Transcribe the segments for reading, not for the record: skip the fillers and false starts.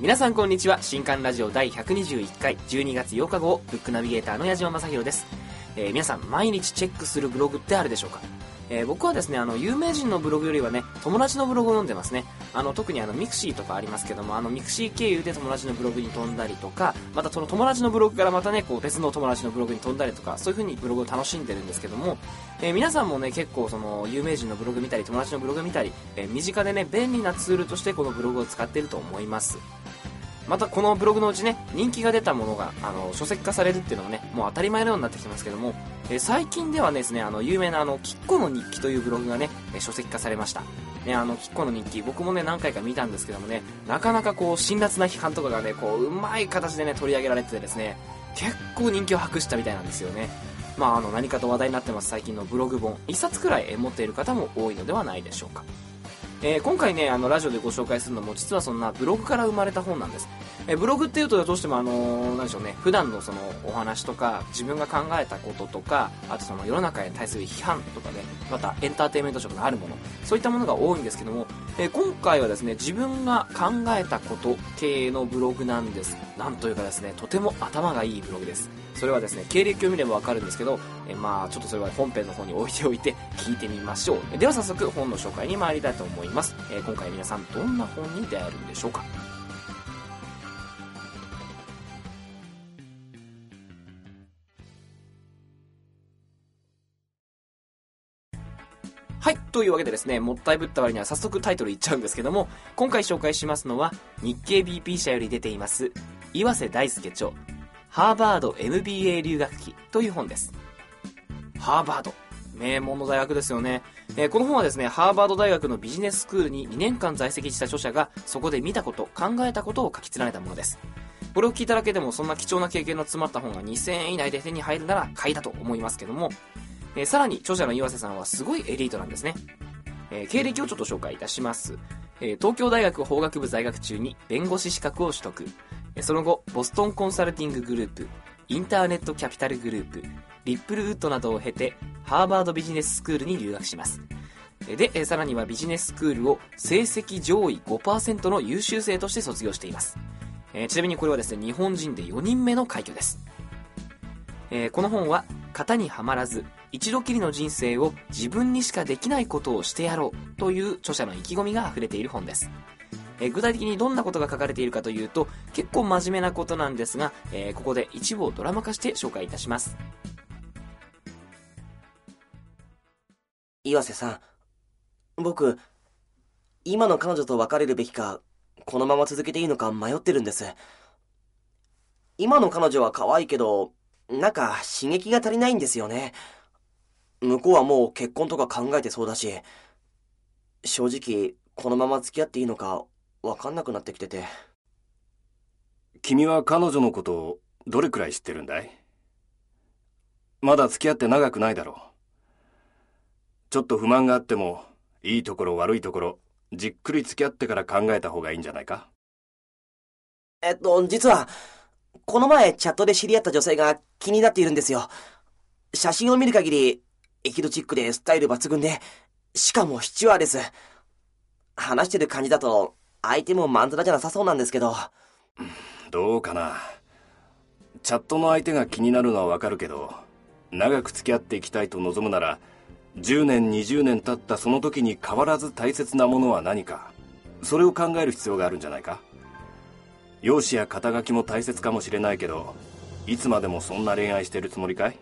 皆さんこんにちは。新刊ラジオ第121回12月8日号ブックナビゲーターの矢島正宏です。皆さん毎日チェックするブログってあるでしょうか？僕はですね、有名人のブログよりはね、友達のブログを読んでますね。特にミクシーとかありますけども、ミクシー経由で友達のブログに飛んだりとか、またその友達のブログからまたね、こう別の友達のブログに飛んだりとか、そういう風にブログを楽しんでるんですけども、皆さんもね、結構その有名人のブログ見たり、友達のブログ見たり、身近でね、便利なツールとしてこのブログを使っていると思います。またこのブログのうちね、人気が出たものが書籍化されるっていうのもね、もう当たり前のようになってきてますけども、最近ではですね、有名なきっこの日記というブログがね、書籍化されました。ね、きっこの日記、僕もね、何回か見たんですけどもね、なかなかこう、辛辣な批判とかがね、こう、うまい形でね、取り上げられててですね、結構人気を博したみたいなんですよね。何かと話題になってます最近のブログ本、一冊くらい持っている方も多いのではないでしょうか。今回ね、ラジオでご紹介するのも実はそんなブログから生まれた本なんです。ブログっていうとどうしてもなんでしょうね、普段のそのお話とか自分が考えたこととか、あとその世の中に対する批判とかね、またエンターテインメント色のあるもの、そういったものが多いんですけども、今回はですね、自分が考えたこと系のブログなんです。なんというかですね、とても頭がいいブログです。それはですね、経歴を見ればわかるんですけど、ちょっとそれは本編の方に置いておいて聞いてみましょう。では早速本の紹介に参りたいと思います。今回皆さんどんな本に出会えるんでしょうか？はい、というわけでですね、もったいぶった割には早速タイトル言っちゃうんですけども、今回紹介しますのは日経 BP 社より出ています岩瀬大輔著ハーバード MBA 留学記という本です。ハーバード、名門の大学ですよね。この本はですね、ハーバード大学のビジネススクールに2年間在籍した著者がそこで見たこと、考えたことを書き連ねたものです。これを聞いただけでもそんな貴重な経験の詰まった本が2000円以内で手に入るなら買いだと思いますけども、さらに著者の岩瀬さんはすごいエリートなんですね。経歴をちょっと紹介いたします。東京大学法学部在学中に弁護士資格を取得。その後ボストンコンサルティンググループ、インターネットキャピタルグループ、リップルウッドなどを経てハーバードビジネススクールに留学します。で、さらにはビジネススクールを成績上位 5% の優秀生として卒業しています。ちなみにこれはですね、日本人で4人目の快挙です。この本は型にはまらず一度きりの人生を自分にしかできないことをしてやろうという著者の意気込みが溢れている本です。具体的にどんなことが書かれているかというと結構真面目なことなんですが、ここで一部をドラマ化して紹介いたします。 岩瀬さん、僕今の彼女と別れるべきかこのまま続けていいのか迷ってるんです。今の彼女は可愛いけどなんか刺激が足りないんですよね。向こうはもう結婚とか考えてそうだし、正直このまま付き合っていいのか分かんなくなってきてて。 君は彼女のことをどれくらい知ってるんだい？まだ付き合って長くないだろう。ちょっと不満があってもいいところ悪いところじっくり付き合ってから考えた方がいいんじゃないか？ 実はこの前チャットで知り合った女性が気になっているんですよ。写真を見る限りエキゾチックでスタイル抜群で、しかもシチュアーです。話してる感じだと相手もまんざらじゃなさそうなんですけど。 どうかな。チャットの相手が気になるのはわかるけど、長く付き合っていきたいと望むなら10年20年経ったその時に変わらず大切なものは何か、それを考える必要があるんじゃないか。容姿や肩書きも大切かもしれないけど、いつまでもそんな恋愛してるつもりかい？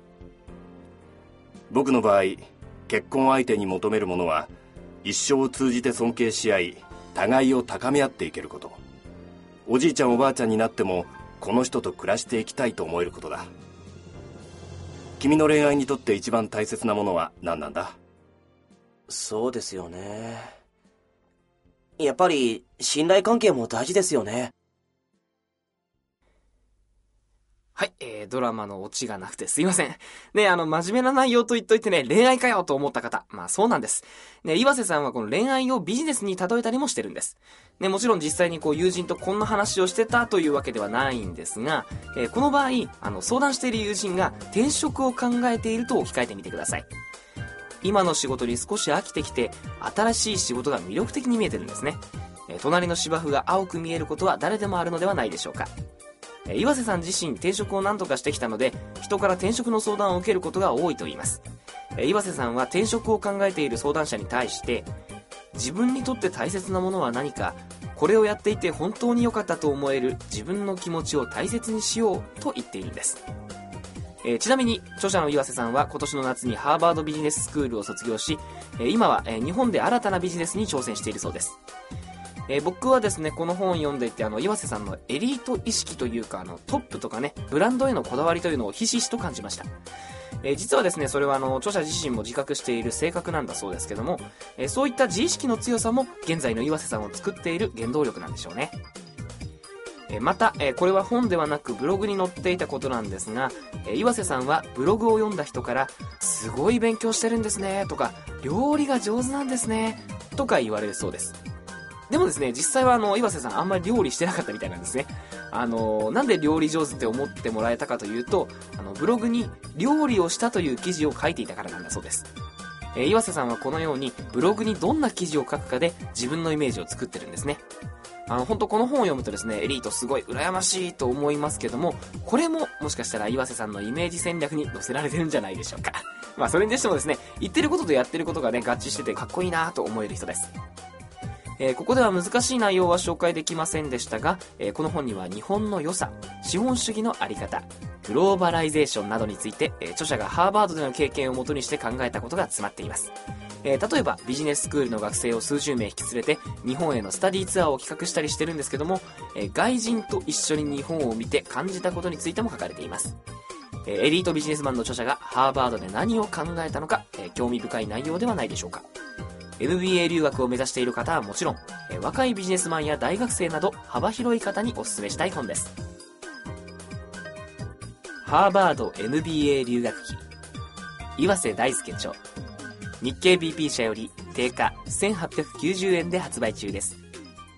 僕の場合、結婚相手に求めるものは一生を通じて尊敬し合い、互いを高め合っていけること。おじいちゃんおばあちゃんになってもこの人と暮らしていきたいと思えることだ。君の恋愛にとって一番大切なものは何なんだ？ そうですよね。やっぱり信頼関係も大事ですよね。 はい、ドラマのオチがなくてすいません。ね、真面目な内容と言っといてね、恋愛かよと思った方。そうなんです。ね、岩瀬さんはこの恋愛をビジネスに例えたりもしてるんです。ね、もちろん実際に友人とこんな話をしてたというわけではないんですが、この場合、相談している友人が転職を考えていると置き換えてみてください。今の仕事に少し飽きてきて、新しい仕事が魅力的に見えてるんですね。 隣の芝生が青く見えることは誰でもあるのではないでしょうか。岩瀬さん自身転職を何とかしてきたので、人から転職の相談を受けることが多いと言います。岩瀬さんは転職を考えている相談者に対して、自分にとって大切なものは何か、これをやっていて本当に良かったと思える自分の気持ちを大切にしようと言っているんです。ちなみに著者の岩瀬さんは今年の夏にハーバードビジネススクールを卒業し、今は日本で新たなビジネスに挑戦しているそうです。僕はですね、この本を読んでいて岩瀬さんのエリート意識というかトップとかね、ブランドへのこだわりというのをひしひしと感じました。実はですね、それは著者自身も自覚している性格なんだそうですけども、そういった自意識の強さも現在の岩瀬さんを作っている原動力なんでしょうね。また、これは本ではなくブログに載っていたことなんですが、岩瀬さんはブログを読んだ人からすごい勉強してるんですねとか、料理が上手なんですねとか言われるそうです。でもですね、実際は岩瀬さんあんまり料理してなかったみたいなんですね。なんで料理上手って思ってもらえたかというと、ブログに料理をしたという記事を書いていたからなんだそうです。岩瀬さんはこのようにブログにどんな記事を書くかで自分のイメージを作ってるんですね。本当この本を読むとですね、エリートすごい羨ましいと思いますけども、これももしかしたら岩瀬さんのイメージ戦略に載せられてるんじゃないでしょうか。まあそれにしてもですね、言ってることとやってることがね、合致しててかっこいいなと思える人です。ここでは難しい内容は紹介できませんでしたが、この本には日本の良さ、資本主義のあり方、グローバライゼーションなどについて、著者がハーバードでの経験をもとにして考えたことが詰まっています。例えばビジネススクールの学生を数十名引き連れて日本へのスタディーツアーを企画したりしてるんですけども、外人と一緒に日本を見て感じたことについても書かれています。エリートビジネスマンの著者がハーバードで何を考えたのか、興味深い内容ではないでしょうか。MBA 留学を目指している方はもちろん、若いビジネスマンや大学生など幅広い方にお勧めしたい本です。ハーバード MBA 留学記、岩瀬大輔著、日経 BP 社より定価1890円で発売中です。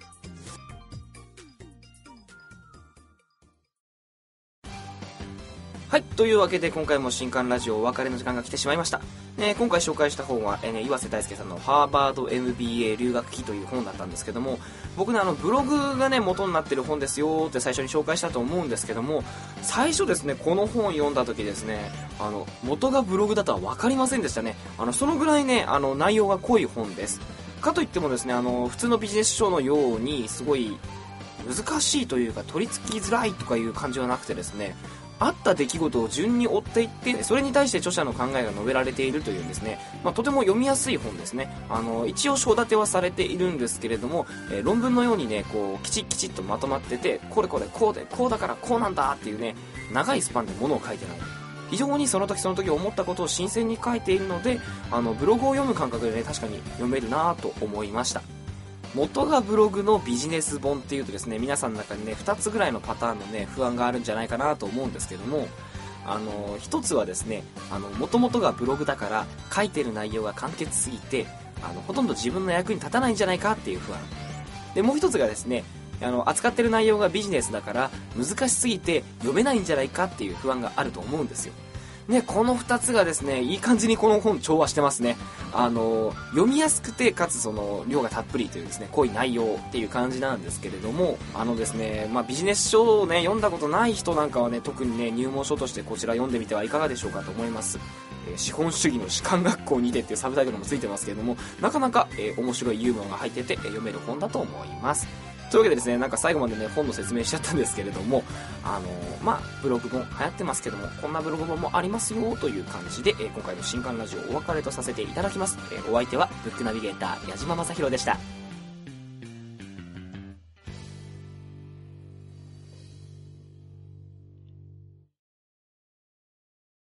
はい、というわけで今回も新刊ラジオお別れの時間が来てしまいました。今回紹介した本は、岩瀬大輔さんのハーバード MBA 留学記という本だったんですけども、僕ねブログがね元になってる本ですよって最初に紹介したと思うんですけども、最初ですねこの本読んだ時ですね、元がブログだとは分かりませんでしたね。そのぐらいね内容が濃い本です。かといってもですね普通のビジネス書のようにすごい難しいというか取り付きづらいとかいう感じはなくてですね、あった出来事を順に追っていって、それに対して著者の考えが述べられているというんですね、とても読みやすい本ですね。一応章立てはされているんですけれども、論文のようにねこうきちっとまとまってて、これこうでこうだからこうなんだっていうね、長いスパンでものを書いてない、非常にその時思ったことを新鮮に書いているので、ブログを読む感覚でね確かに読めるなと思いました。元がブログのビジネス本っていうとですね、皆さんの中にね2つぐらいのパターンのね不安があるんじゃないかなと思うんですけども、一つはですね元々がブログだから書いてる内容が簡潔すぎてほとんど自分の役に立たないんじゃないかっていう不安で、もう一つがですね扱ってる内容がビジネスだから難しすぎて読めないんじゃないかっていう不安があると思うんですよね。この2つがですねいい感じにこの本調和してますね。読みやすくてかつその量がたっぷりというですね濃い内容っていう感じなんですけれども、ですねビジネス書をね読んだことない人なんかはね特にね入門書としてこちら読んでみてはいかがでしょうかと思います。資本主義の士官学校にてっていうサブタイトルもついてますけれども、なかなか、面白いユーモアが入ってて、読める本だと思います。というわけでですね、なんか最後までね本の説明しちゃったんですけれども、ブログ本流行ってますけども、こんなブログ本もありますよという感じで、今回の新刊ラジオお別れとさせていただきます。お相手はブックナビゲーター矢島正宏でした。